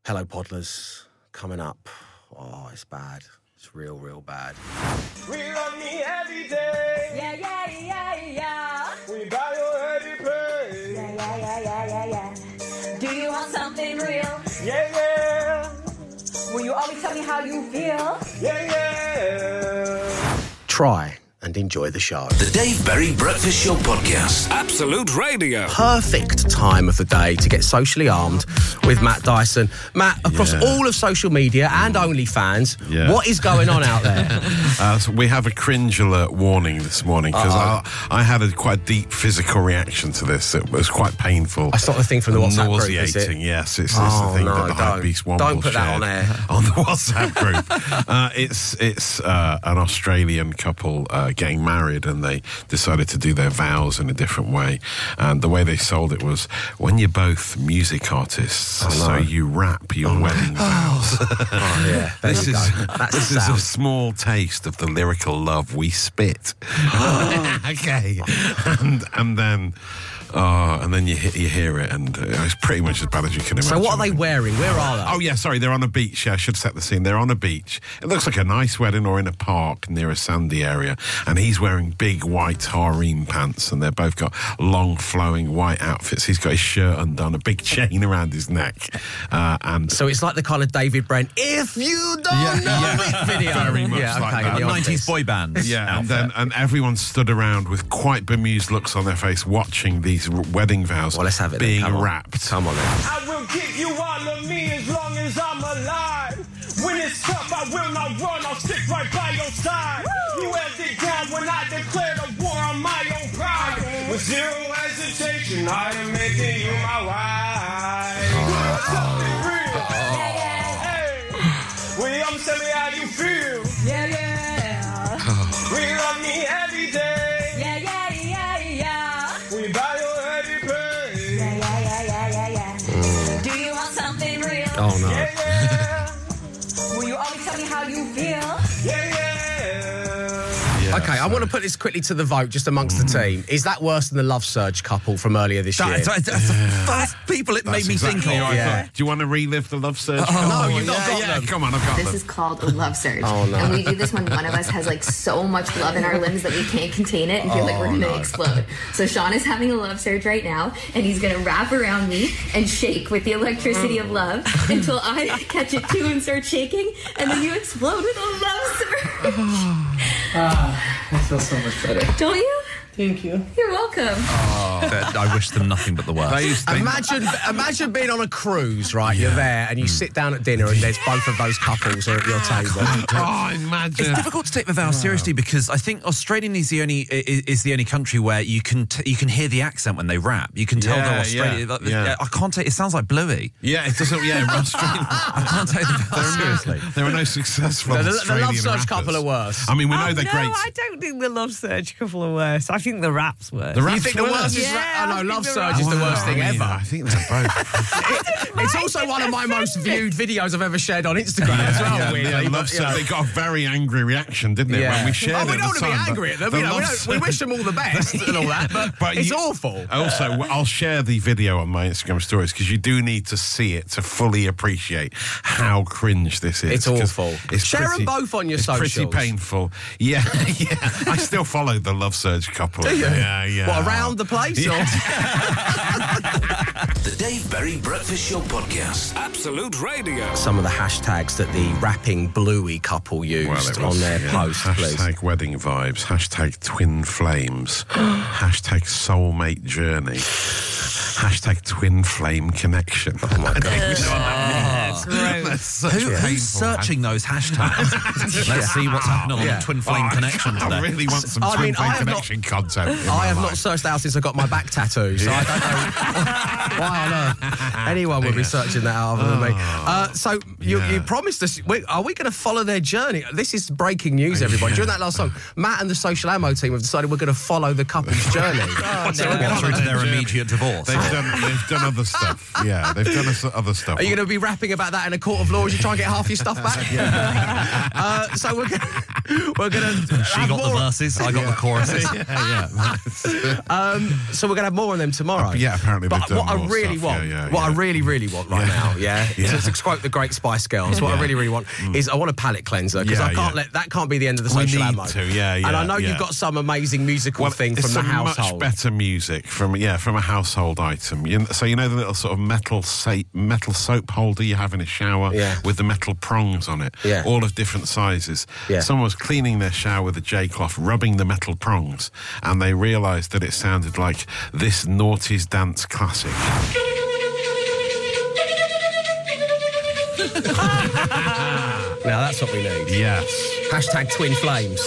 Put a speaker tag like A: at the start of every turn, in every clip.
A: Hello, Podlers. Coming up. Oh, it's bad. It's real, real bad.
B: We love me every day.
C: Yeah, yeah, yeah, yeah.
B: We buy your every pay.
C: Yeah, yeah, yeah, yeah, yeah, yeah. Do you want something real?
B: Yeah, yeah.
C: Will you always tell me how you feel?
B: Yeah, yeah.
A: Try and enjoy the show.
D: The Dave Berry Breakfast Show Podcast. Absolute Radio.
A: Perfect time of the day to get socially armed with Matt Dyson. Matt, across all of social media and OnlyFans, what is going on out there?
E: So we have a cringe alert warning this morning because I had quite a deep physical reaction to this. It was quite painful.
A: That's not the thing from the WhatsApp group, is it?
E: Nauseating, yes. It's the thing that the Hypebeast Womble
A: Don't put that
E: shared
A: on air.
E: on the WhatsApp group. It's an Australian couple getting married, and they decided to do their vows in a different way. And the way they sold it was, when you're both music artists, so you rap your wedding vows.
A: Yeah,
E: This is a small taste of the lyrical love we spit. Okay, and then you hear it, and it's pretty much as bad as you can imagine.
A: So what are they wearing? Where are they?
E: Oh yeah, sorry, they're on a beach. Yeah, I should set the scene. They're on a beach. It looks like a nice wedding, or in a park near a sandy area. And he's wearing big white harem pants, and they've both got long flowing white outfits. He's got his shirt undone, a big chain around his neck, and
A: So it's like the kind of David Brent, if you don't know it video.
E: Very much like that.
A: in the
F: 90s
A: office.
F: boy band.
E: yeah, and everyone stood around with quite bemused looks on their face, watching these wedding vows
A: Well, let's have it then.
E: being
A: Come on.
E: wrapped.
A: Come on then.
B: I will give you all of me as long as I'm alive. When it's tough, I will not run. I'll stick right by your side. You held it down when I declared a war on my own pride. With zero hesitation, I am making you my wife. Hey, will you tell me how you feel?
C: Yeah, yeah.
B: We love me every day.
C: Yeah, yeah, yeah, yeah.
B: We buy your every pay.
C: Yeah, yeah, yeah, yeah, yeah, yeah. Do you want something real?
A: Oh no.
B: Yeah, yeah.
C: Will you always tell me how you feel?
B: Yeah, yeah.
A: Okay, I want to put this quickly to the vote just amongst the team. Is that worse than the Love Surge couple from earlier this year?
F: That's the first people it made me think
E: exactly
F: of.
E: what I
A: Yeah.
E: thought. Do you want to relive the love surge?
A: No, you've not got them.
E: Come on, I've got
G: This
E: them.
G: is called a love surge.
A: Oh, no.
G: And we do this when one of us has like so much love in our limbs that we can't contain it and feel like we're going to explode. So Sean is having a love surge right now, and he's going to wrap around me and shake with the electricity of love until I catch it too and start shaking, and then you explode with a love surge.
H: I feel so much better.
G: Don't you?
H: Thank you.
G: You're welcome.
F: I wish them nothing but the worst.
A: Imagine being on a cruise, right? You're there and you sit down at dinner and there's both of those couples are at your table.
E: Oh, imagine.
F: It's difficult to take the vows seriously because I think Australia is the only country where you can hear the accent when they rap. You can tell they're Australian. I can't take. It sounds like Bluey.
E: Yeah, it doesn't. Yeah, Australian.
F: I can't take the vows seriously.
E: There are no successful
A: The
E: Australian
A: Love Surge
E: rappers.
A: couple are worse.
E: I mean, we know they're
I: no,
E: great.
I: I don't think the Love Surge couple are worse. I think the rap's worse.
E: The
A: You
E: rap's
A: think the worst is...
I: Yeah,
A: oh,
I: I
A: no,
I: think
A: Love
I: the
A: Surge is the worst thing ever.
E: I think they're both.
A: It's also one of my most viewed videos I've ever shared on Instagram as well, weirdly.
E: Love
A: but, you know.
E: Surge. They got a very angry reaction, didn't it, when we shared
A: oh,
E: it
A: we
E: at
A: don't
E: the
A: want to be
E: time,
A: angry
E: but
A: at them.
E: the
A: You know,
E: Love
A: we
E: Surge-
A: wish them all the best and all that, but it's awful.
E: Also, I'll share the video on my Instagram stories because you do need to see it to fully appreciate how cringe this is.
A: It's
E: 'Cause
A: awful.
E: It's
A: Share
E: pretty,
A: them both on your
E: it's
A: socials.
E: pretty painful. Yeah. I still follow the Love Surge couple.
A: Do you?
E: Yeah.
A: What, around the place? Or?
D: The Dave Berry Breakfast Show Podcast. Absolute Radio.
A: Some of the hashtags that the rapping Bluey couple used on their post, please.
E: Hashtag wedding vibes. Hashtag twin flames. Hashtag soulmate journey. Hashtag twin flame connection. Oh my God.
I: That's gross.
E: That's such a
F: Who's
E: painful
F: searching those hashtags? Let's see what's happening on the Twin Flame Connection
E: I
F: today.
E: really want some
A: I
E: twin
A: mean,
E: flame
A: I have not-
E: connection content. in
A: I
E: my
A: have
E: life.
A: not searched out since I got my back tattoo, so I don't know why on earth anyone would be searching that out other than me. So you promised us, are we going to follow their journey? This is breaking news, everybody. During that last song, Matt and the Social Ammo team have decided we're going to follow the couple's journey.
F: So we'll get through to their immediate divorce.
E: They've done other stuff. Yeah, they've done other stuff.
A: Are you going to be rapping about that in a court of floor as you try and get half your stuff back. So we're gonna.
F: She got the verses, I got the choruses.
A: So we're gonna have more on them tomorrow.
E: Yeah, apparently.
A: But what I really want, I really, really want right now, to quote the Great Spice Girls, what I really, really want is I want a palate cleanser because I can't let that can't be the end of the social ammo. And I know you've got some amazing musical thing from the household.
E: Much better music from a household item. So you know the little sort of metal soap holder you have in a shower with the metal prongs on it, all of different sizes. Someone was cleaning their shower with a J-cloth, rubbing the metal prongs, and they realised that it sounded like this noughties dance classic.
A: Now that's what we need.
E: Yes.
A: Hashtag twin flames.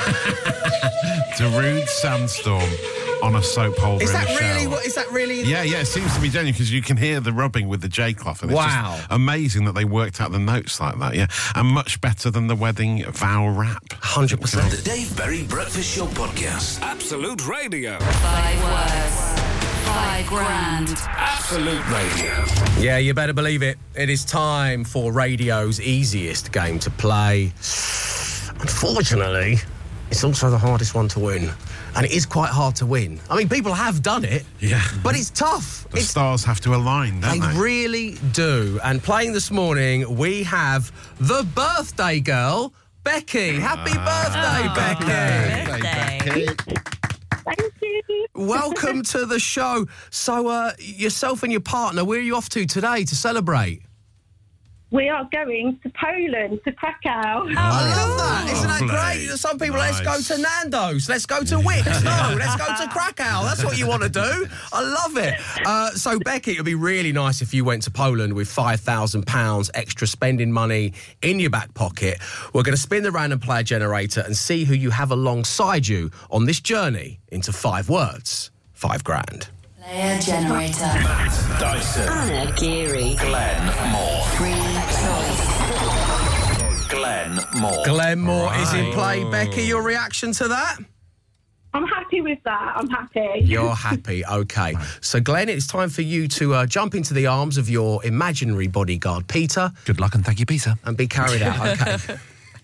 E: Darude Sandstorm on a soap holder.
A: Is that
E: in a
A: really?
E: shower.
A: Is that really?
E: Yeah, it seems to be genuine because you can hear the rubbing with the J-cloth. And it's just amazing that they worked out the notes like that, and much better than the wedding vow rap.
A: 100%.
D: The Dave Berry Breakfast Show Podcast. Absolute Radio.
C: 5 words. 5 grand.
D: Absolute Radio.
A: Yeah, you better believe it. It is time for radio's easiest game to play. Unfortunately, it's also the hardest one to win. And it is quite hard to win. I mean, people have done it. Yeah. But it's tough.
E: The stars have to align, don't they?
A: They really do. And playing this morning, we have the birthday girl, Becky. Happy birthday, Becky.
J: Thank you.
A: Welcome to the show. So, yourself and your partner, where are you off to today to celebrate?
J: We are going to Poland, to Krakow.
A: I love that. Isn't that great? Some people, let's go to Nando's. Let's go to Wickes. No, let's go to Krakow. That's what you want to do. I love it. So, Becky, it would be really nice if you went to Poland with £5,000 extra spending money in your back pocket. We're going to spin the random player generator and see who you have alongside you on this journey into 5 words. 5 grand.
C: Player generator.
D: Matt Dyson.
C: Anna Geary.
D: Glenn Moore.
C: Free choice.
D: Glenn Moore.
A: Glenn Moore is in play. Becky, your reaction to that?
J: I'm happy with that. I'm happy.
A: You're happy. OK. So, Glenn, it's time for you to jump into the arms of your imaginary bodyguard, Peter.
F: Good luck and thank you, Peter.
A: And be carried out, OK?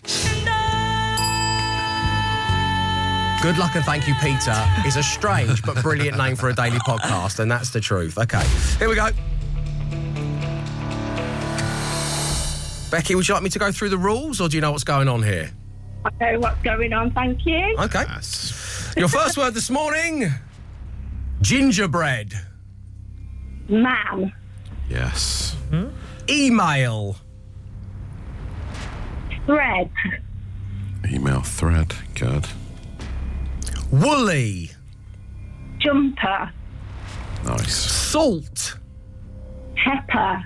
A: Good luck and thank you, Peter, is a strange but brilliant name for a daily podcast, and that's the truth. OK, here we go. Becky, would you like me to go through the rules, or do you know what's going on here?
J: I know what's going on, thank you.
A: OK. Your first word this morning, gingerbread.
J: Man.
E: Yes.
A: Email.
J: Thread.
E: Email thread. Good.
A: Woolly.
J: Jumper.
E: Nice.
A: Salt.
J: Pepper.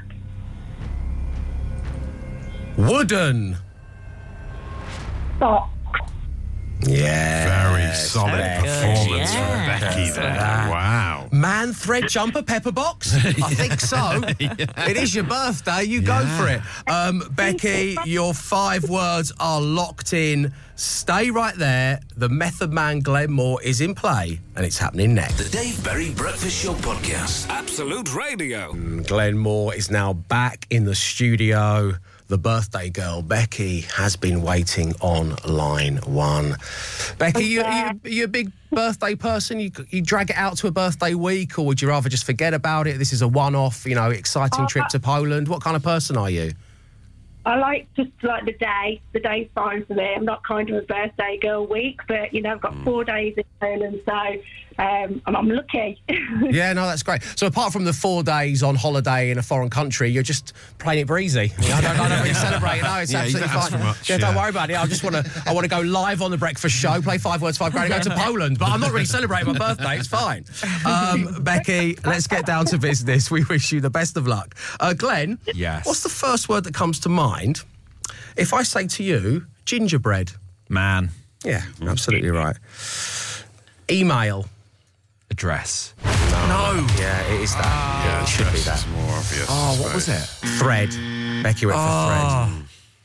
A: Wooden.
J: Sock.
A: Yeah.
E: Very solid performance from Becky there. Wow.
A: Man, thread, jumper, pepper box? I think so. It is your birthday. You go for it. Becky, your 5 words are locked in. Stay right there. The Method Man Glenn Moore is in play, and it's happening next.
D: The Dave Berry Breakfast Show Podcast. Absolute Radio.
A: Glenn Moore is now back in the studio. The birthday girl, Becky, has been waiting on line 1. Becky, you a big birthday person? You drag it out to a birthday week, or would you rather just forget about it? This is a one-off, exciting trip to Poland. What kind of person are you?
J: I like just like the day. The day's fine for me. I'm not kind of a birthday girl week, but I've got 4 days in Poland, so I'm lucky.
A: Yeah, no, that's great. So apart from the 4 days on holiday in a foreign country, you're just playing it breezy. I don't really celebrate. No, it's absolutely fine. Don't worry about it. I want to go live on the breakfast show, play 5 words, 5 grand, and go to Poland. But I'm not really celebrating my birthday. It's fine. Becky, let's get down to business. We wish you the best of luck. Glenn,
F: yes.
A: What's the first word that comes to mind if I say to you, gingerbread?
F: Man.
A: Yeah, absolutely right. Email.
F: Address.
A: No. Yeah, it is that. It should be that.
E: More obvious.
A: Oh, what was it? Thread. Becky went for thread.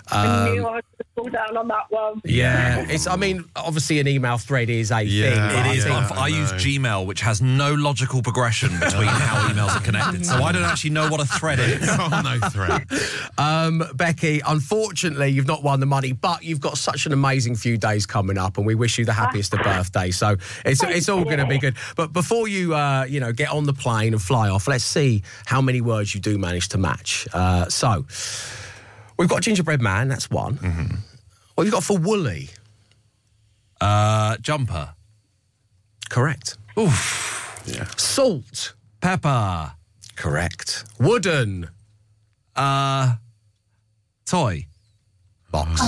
J: I knew I was going to fall down on that one.
A: Yeah, obviously an email thread is a thing.
F: It is. I use Gmail, which has no logical progression between how emails are connected. So I don't actually know what a thread is.
E: No thread.
A: Becky, unfortunately, you've not won the money, but you've got such an amazing few days coming up, and we wish you the happiest of birthdays. So it's all going to be good. But before you get on the plane and fly off, let's see how many words you do manage to match. So we've got gingerbread man. That's one. Mm-hmm. What have you got for woolly?
F: Jumper.
A: Correct.
F: Oof.
A: Yeah. Salt.
F: Pepper.
A: Correct. Wooden.
F: Toy.
A: Box.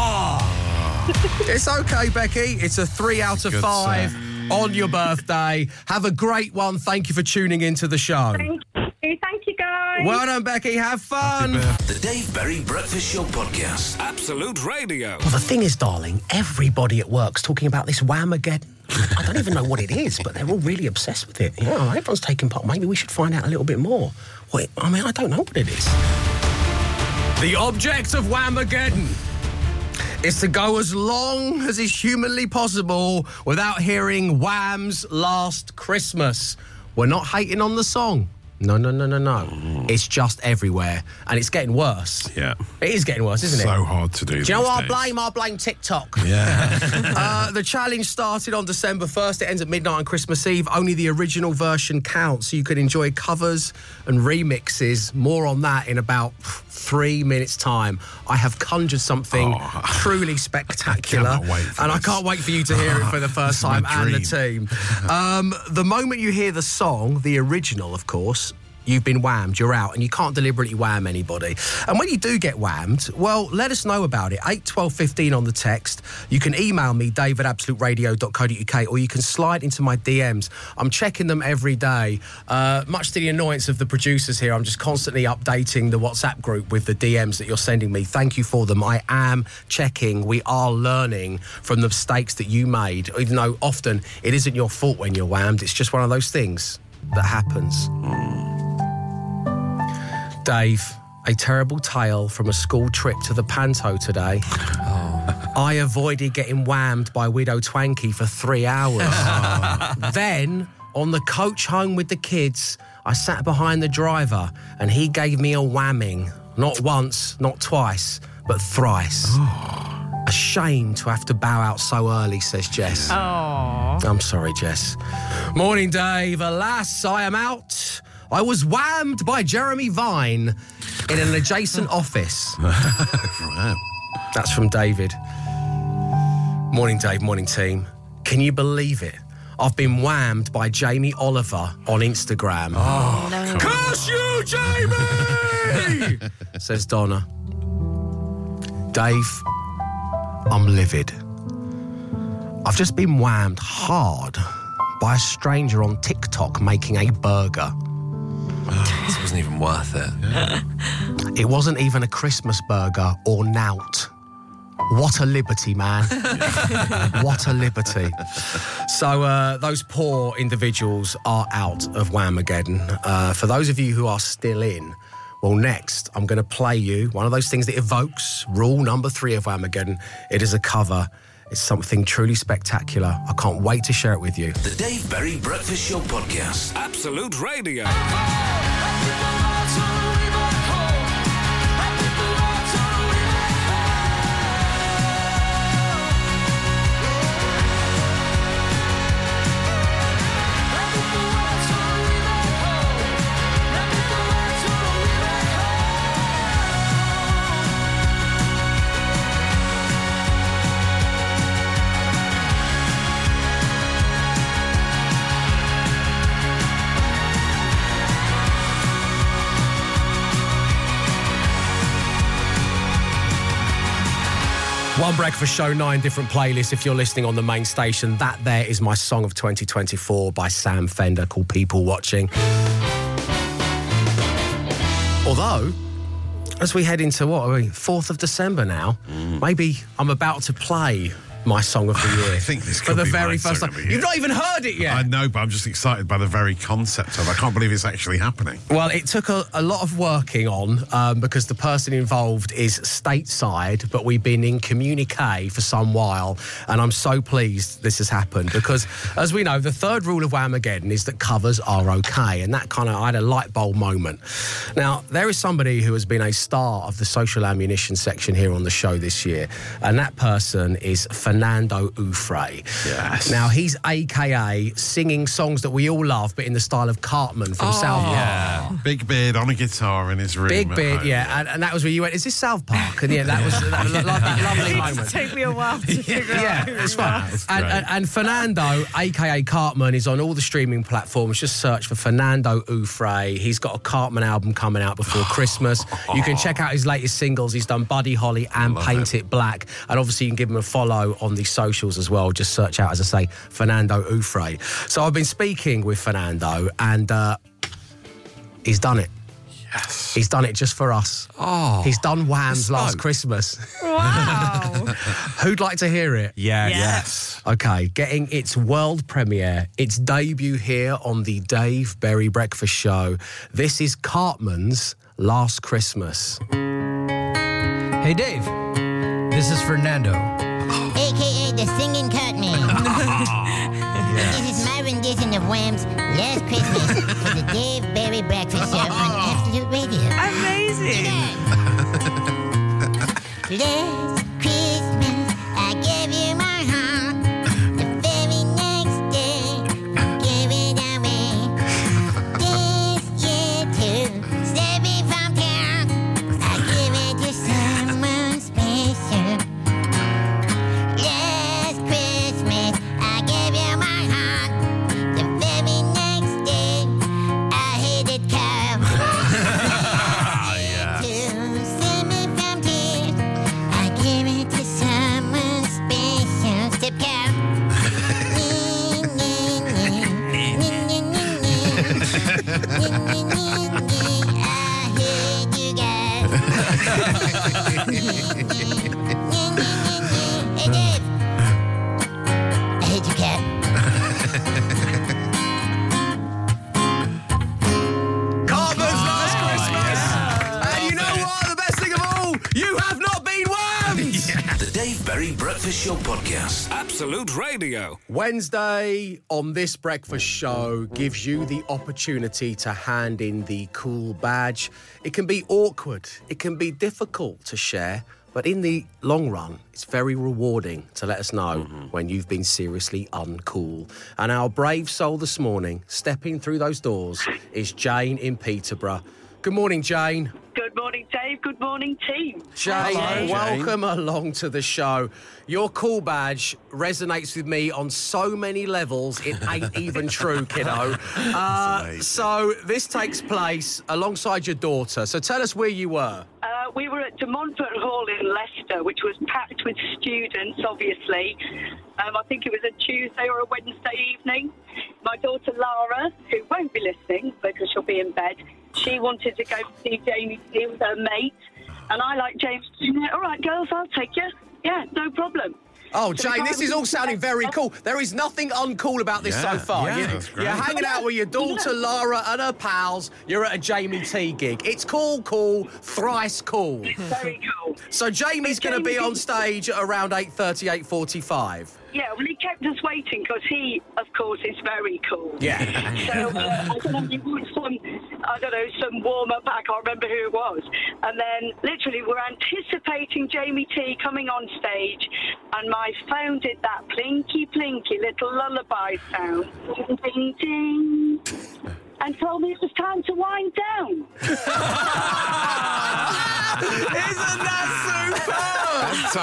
A: It's okay, Becky. It's a 3 out of 5 on your birthday. Have a great one. Thank you for tuning into the show.
J: Thank you, guys.
A: Well done, Becky. Have fun.
D: The Dave Berry Breakfast Show Podcast. Absolute Radio.
A: Well, the thing is, darling, everybody at work's talking about this Whamageddon. I don't even know what it is, but they're all really obsessed with it. Everyone's taking part. Maybe we should find out a little bit more. I don't know what it is. The object of Whamageddon is to go as long as is humanly possible without hearing Wham's Last Christmas. We're not hating on the song. No. It's just everywhere. And it's getting worse.
E: Yeah.
A: It is getting worse, isn't it?
E: So hard to do.
A: Do you know what I blame TikTok.
E: Yeah.
A: The challenge started on December 1st. It ends at midnight on Christmas Eve. Only the original version counts, so you can enjoy covers and remixes. More on that in about 3 minutes' time. I have conjured something truly spectacular. I can't wait for you to hear it for the first time and the team. The moment you hear the song, the original, of course, you've been whammed, you're out, and you can't deliberately wham anybody. And when you do get whammed, well, let us know about it. 8 12 15 on the text. You can email me, dave@absoluteradio.co.uk, or you can slide into my DMs. I'm checking them every day. Much to the annoyance of the producers here, I'm just constantly updating the WhatsApp group with the DMs that you're sending me. Thank you for them. I am checking. We are learning from the mistakes that you made, even though often it isn't your fault when you're whammed. It's just one of those things that happens. Dave, a terrible tale from a school trip to the Panto today. I avoided getting whammed by Widow Twanky for 3 hours. Then, on the coach home with the kids, I sat behind the driver and he gave me a whamming. Not once, not twice, but thrice. A shame to have to bow out so early, says Jess. I'm sorry, Jess. Morning, Dave. Alas, I am out. I was whammed by Jeremy Vine in an adjacent office. That's from David. Morning, Dave. Morning, team. Can you believe it? I've been whammed by Jamie Oliver on Instagram.
B: No.
A: Curse you, Jamie! Says Donna. Dave, I'm livid. I've just been whammed hard by a stranger on TikTok making a burger.
F: This wasn't even worth it.
A: It wasn't even a Christmas burger or nout. What a liberty, man. What a liberty. So those poor individuals are out of Whamageddon. For those of you who are still in, well, next, I'm going to play you one of those things that evokes rule number 3 of Whamageddon. It is a cover. It's something truly spectacular. I can't wait to share it with you.
D: The Dave Berry Breakfast Show Podcast. Absolute Radio.
A: One breakfast show, 9 different playlists. If you're listening on the main station, that there is my song of 2024 by Sam Fender called People Watching. Although, as we head into, 4th of December now, maybe I'm about to play my song of the year.
E: I think this
A: for
E: could
A: the
E: be
A: very
E: my
A: first
E: song
A: time.
E: of the year.
A: You've not even heard it yet.
E: I know, but I'm just excited by the very concept of it. I can't believe it's actually happening.
A: Well, it took a lot of working on because the person involved is stateside, but we've been in communique for some while, and I'm so pleased this has happened because, as we know, the third rule of Whamageddon is that covers are okay, and that kind of, I had a light bulb moment. Now, there is somebody who has been a star of the social ammunition section here on the show this year, and that person is Fernando Ufre.
E: Yes.
A: Now, he's AKA singing songs that we all love, but in the style of Cartman from South Park.
F: Yeah.
E: Big beard on a guitar in his room.
A: Big
E: at
A: beard,
E: home.
A: yeah, and that was where you went, is this South Park? And yeah, that was that lovely
I: It
A: moment.
I: took me a while to figure out.
A: Yeah,
I: who
A: it's
I: it
A: fine.
I: was.
A: And Fernando, aka Cartman, is on all the streaming platforms. Just search for Fernando Ufre. He's got a Cartman album coming out before Christmas. You can check out his latest singles. He's done Buddy Holly and Paint It Black. And obviously you can give him a follow on the socials as well. Just search out, as I say, Fernando Ufre. So I've been speaking with Fernando and he's done it.
E: Yes.
A: He's done it just for us.
F: Oh.
A: He's done Wham's
F: Spoke.
A: Last Christmas.
I: Wow.
A: Who'd like to hear it?
F: Yeah.
I: Yes.
A: Okay, getting its world premiere, its debut here on the Dave Berry Breakfast Show. This is Cartman's Last Christmas.
K: Hey, Dave. This is Fernando.
L: AKA the Singing Cartman. This is my rendition of Wham's Last Christmas for the Dave Berry Breakfast Show on Absolute Radio.
I: Amazing.
L: Last Christmas, I gave you my heart. The very next day, I gave it away. This year too, save me from town. I give it to someone special. Last Christmas, I gave you my heart. The very next day, I hit it cow. To save me from tears, I give it to someone special. Step cow. I hate you guys. Hey, Dave. I hate you, cat.
A: Cartman's Last Christmas! And you know what? The best thing of all, you have not been whammed!
D: The Dave Berry Breakfast Show Podcast. Absolute Radio.
A: Wednesday on this breakfast show gives you the opportunity to hand in the cool badge. It can be awkward, it can be difficult to share, but in the long run, it's very rewarding to let us know when you've been seriously uncool. And our brave soul this morning, stepping through those doors, is Jane in Peterborough. Good morning, Jane.
J: Good morning, Dave. Good morning, team.
A: Jane,
E: Hello,
A: welcome along to the show. Your cool badge resonates with me on so many levels, it ain't even true, kiddo. So this takes place alongside your daughter. So tell us where you were.
J: We were at De Montfort Hall in Leicester, which was packed with students, obviously. I think it was a Tuesday or a Wednesday evening. My daughter Lara, who won't be listening because she'll be in bed, she wanted to go see Jamie T with her mate. And I like James. All right, girls, I'll take you. Yeah, no problem.
A: Oh,
J: So
A: Jane,
J: if I
A: this is
J: was-
A: all sounding very cool. There is nothing uncool about this so far.
E: yeah, that's great.
A: You're hanging out with your daughter Lara and her pals. You're at a Jamie T gig. It's cool, thrice cool.
J: Very cool.
A: So Jamie's going to be
J: Jamie-
A: on stage at around 8:30, 8:45.
J: Yeah, well, he kept us waiting because he, of course, is very cool.
A: Yeah.
J: So, I don't know, he was some warmer back, I can't remember who it was. And then, literally, we're anticipating Jamie T coming on stage, and my phone did that plinky little lullaby sound. Ding, ding, ding. And told me it was time to wind down.
A: Isn't that superb?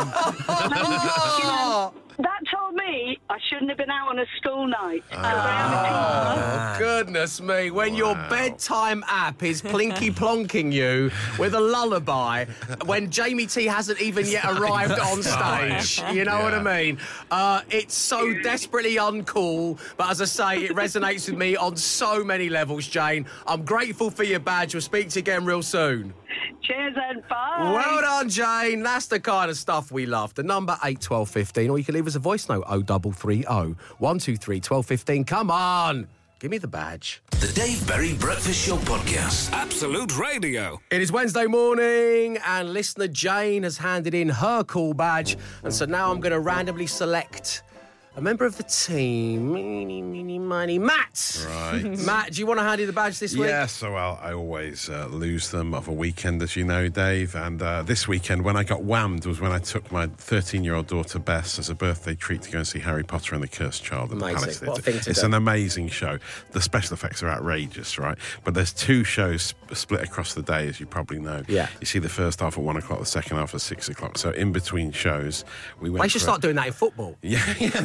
E: Time.
J: That told me I shouldn't have been out on a school night.
A: Oh, goodness me. When your bedtime app is plinky plonking you with a lullaby when Jamie T hasn't even yet arrived on stage. You know what I mean? It's so desperately uncool, but as I say, it resonates with me on so many levels, Jane. I'm grateful for your badge. We'll speak to you again real soon.
J: Cheers and bye.
A: Well done, Jane. That's the kind of stuff we love. The number 81215, or you can leave us a voice note 0330 123 1215. Come on. Give me the badge.
D: The Dave Berry Breakfast Show Podcast. Absolute Radio.
A: It is Wednesday morning, and listener Jane has handed in her call badge. And so now I'm going to randomly select a member of the team. Matt.
E: Right.
A: Matt, do you want to hand in the badge this week?
E: Yeah, so I always lose them of a weekend, as you know, Dave. And this weekend, when I got whammed, was when I took my 13-year-old daughter, Bess, as a birthday treat to go and see Harry Potter and the Cursed Child at the Palace Theatre.
A: What a thing to
E: It's
A: do.
E: an amazing show. The special effects are outrageous, right? But there's 2 shows split across the day, as you probably know.
A: Yeah.
E: You see the first half at 1 o'clock, the second half at 6 o'clock. So in between shows, we went.
A: They should start doing that in football.
E: Yeah,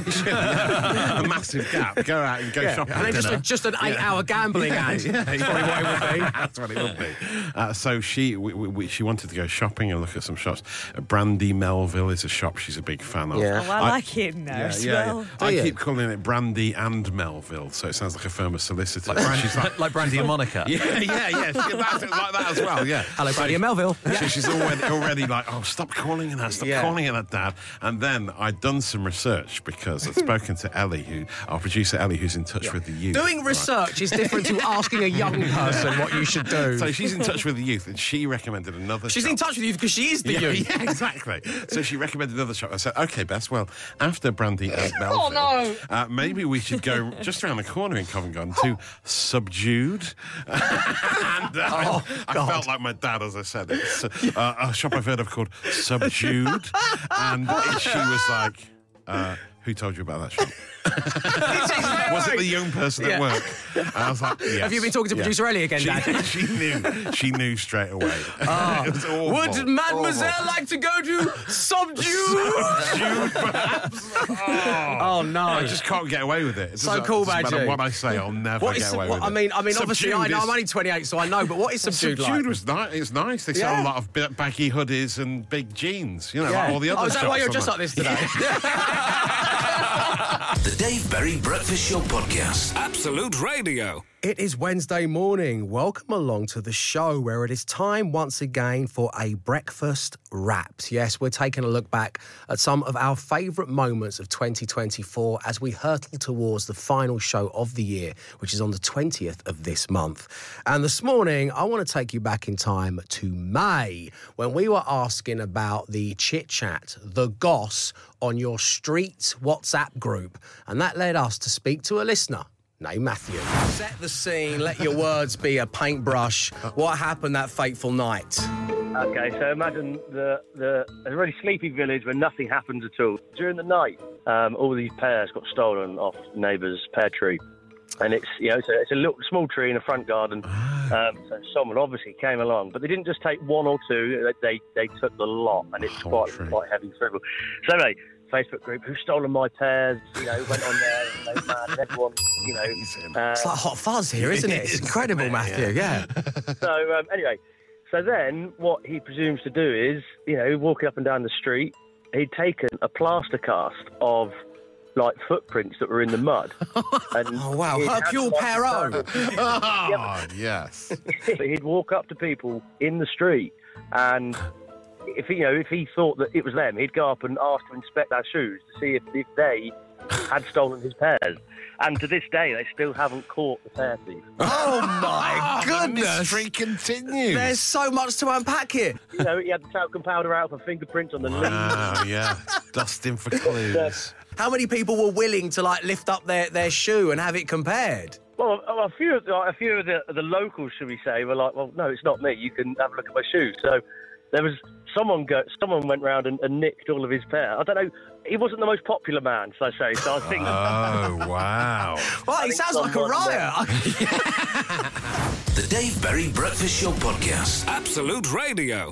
E: a massive gap. Go out and go shopping.
A: And then just an 8-hour gambling ad. That's probably what it would be.
E: That's what it would be. So she wanted to go shopping and look at some shops. Brandy Melville is a shop she's a big fan of.
A: Yeah.
I: Oh, I like it now as well.
E: I keep calling it Brandy and Melville, so it sounds like a firm of solicitors.
F: She's like Brandy and Monica.
E: Yeah. That's like that as well. Yeah.
A: Hello, Brandy and Melville.
E: So she's already like, oh, stop calling her that, calling her that, Dad. And then I'd done some research because I'd spoken to Ellie, our producer Ellie, who's in touch with the youth.
A: Doing research is different to asking a young person what you should do.
E: So she's in touch with the youth, and she recommended another
A: She's
E: shop.
A: in touch with you because she is the youth.
E: Yeah, exactly. So she recommended another shop. I said, okay, Bess, well, after Brandy and Melville, maybe we should go just around the corner in Covent Garden to Subdued. And I felt like my dad, as I said. It's a shop I've heard of called Subdued. And she was like, who told you about that shop? Was it the young person at work? And I was like, yes.
A: Have you been talking to producer Ellie again, Dad?
E: She knew straight away. It was awful.
A: Would Mademoiselle like to go to Subdued?
E: Perhaps.
A: Oh, no.
E: I just can't get away with it. It
A: So cool,
E: doesn't matter
A: Badgie.
E: what I say, I'll never get away with it.
A: I mean, obviously, I know
E: Subdued
A: I'm only 28, so I know, but what is Subdued like?
E: Subdued was nice. It's nice. They sell a lot of baggy hoodies and big jeans. You know, like all the other
A: is that why
E: shops
A: you're
E: on
A: just like this today?
D: The Dave Berry Breakfast Show Podcast. Absolute Radio.
A: It is Wednesday morning. Welcome along to the show where it is time once again for a breakfast wraps. Yes, we're taking a look back at some of our favourite moments of 2024 as we hurtle towards the final show of the year, which is on the 20th of this month. And this morning, I want to take you back in time to May when we were asking about the chit-chat, the goss on your street WhatsApp group. And that led us to speak to a listener named Matthew. Set the scene, let your words be a paintbrush. What happened that fateful night?
M: Okay, so imagine a really sleepy village where nothing happens at all. During the night, all these pears got stolen off neighbour's pear tree. And it's a little small tree in a front garden. So someone obviously came along, but they didn't just take one or two. They took the lot, and it's quite heavy trouble. So anyway, Facebook group, who's stolen my pears? Went on there, and mad, everyone,
A: it's like hot fuzz here, isn't it? It's incredible, Matthew. Yeah.
M: So anyway, so then what he presumes to do is, walking up and down the street, he'd taken a plaster cast of like footprints that were in the mud. And
A: oh wow, Hercule Poirot.
E: Yes.
M: He'd walk up to people in the street, and if he thought that it was them, he'd go up and ask to inspect their shoes to see if they had stolen his pears. And to this day, they still haven't caught the pear thief.
A: Oh my goodness!
E: The mystery continues.
A: There's so much to unpack here.
M: He had the talcum powder out for fingerprints on the leaves.
E: Oh yeah, dusting for clues.
A: How many people were willing to lift up their shoe and have it compared?
M: Well, a few of the locals, should we say, were like, "Well, no, it's not me. You can have a look at my shoes." So there was someone went round and nicked all of his pear. I don't know. He wasn't the most popular man, so I say. So I think.
E: Oh wow!
A: Well, he sounds like a riot.
D: The Dave Berry Breakfast Show Podcast. Absolute Radio.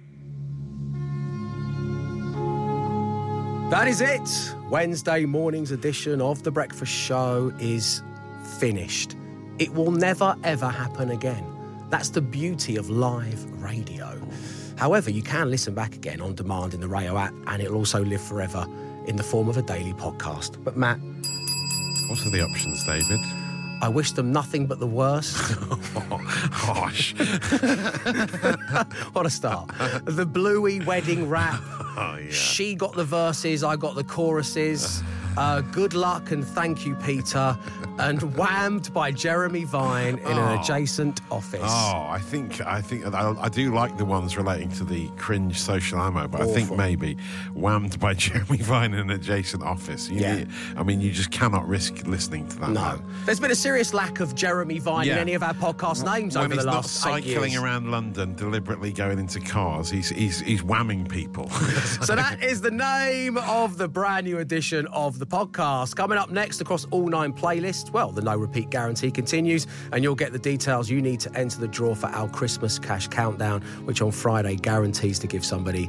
A: That is it. Wednesday morning's edition of The Breakfast Show is finished. It will never, ever happen again. That's the beauty of live radio. However, you can listen back again on demand in the Rayo app, and it'll also live forever in the form of a daily podcast. But Matt...
E: What are the options, David?
A: I wish them nothing but the worst.
E: Gosh.
A: What a start. The Bluey wedding rap.
E: Oh, yeah.
A: She got the verses, I got the choruses. Good luck and thank you, Peter. And Whammed by Jeremy Vine in an adjacent office.
E: Oh, I think I do like the ones relating to the cringe social ammo, but I think maybe Whammed by Jeremy Vine in an adjacent office. You just cannot risk listening to that.
A: No.
E: Man.
A: There's been a serious lack of Jeremy Vine in any of our podcast names over the last 8 years.
E: When he's not cycling around London, deliberately going into cars, he's whamming people.
A: So that is the name of the brand new edition of the podcast. Coming up next across all 9 playlists, well, the no repeat guarantee continues, and you'll get the details you need to enter the draw for our Christmas cash countdown, which on Friday guarantees to give somebody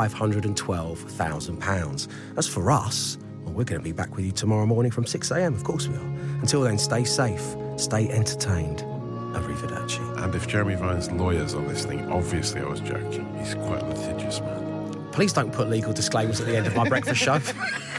A: £512,000. As for us, well, we're going to be back with you tomorrow morning from 6 a.m. Of course we are. Until then, stay safe, stay entertained. Arrivederci.
E: And if Jeremy Vine's lawyers are listening, obviously I was joking. He's quite a litigious man.
A: Please don't put legal disclaimers at the end of my breakfast show.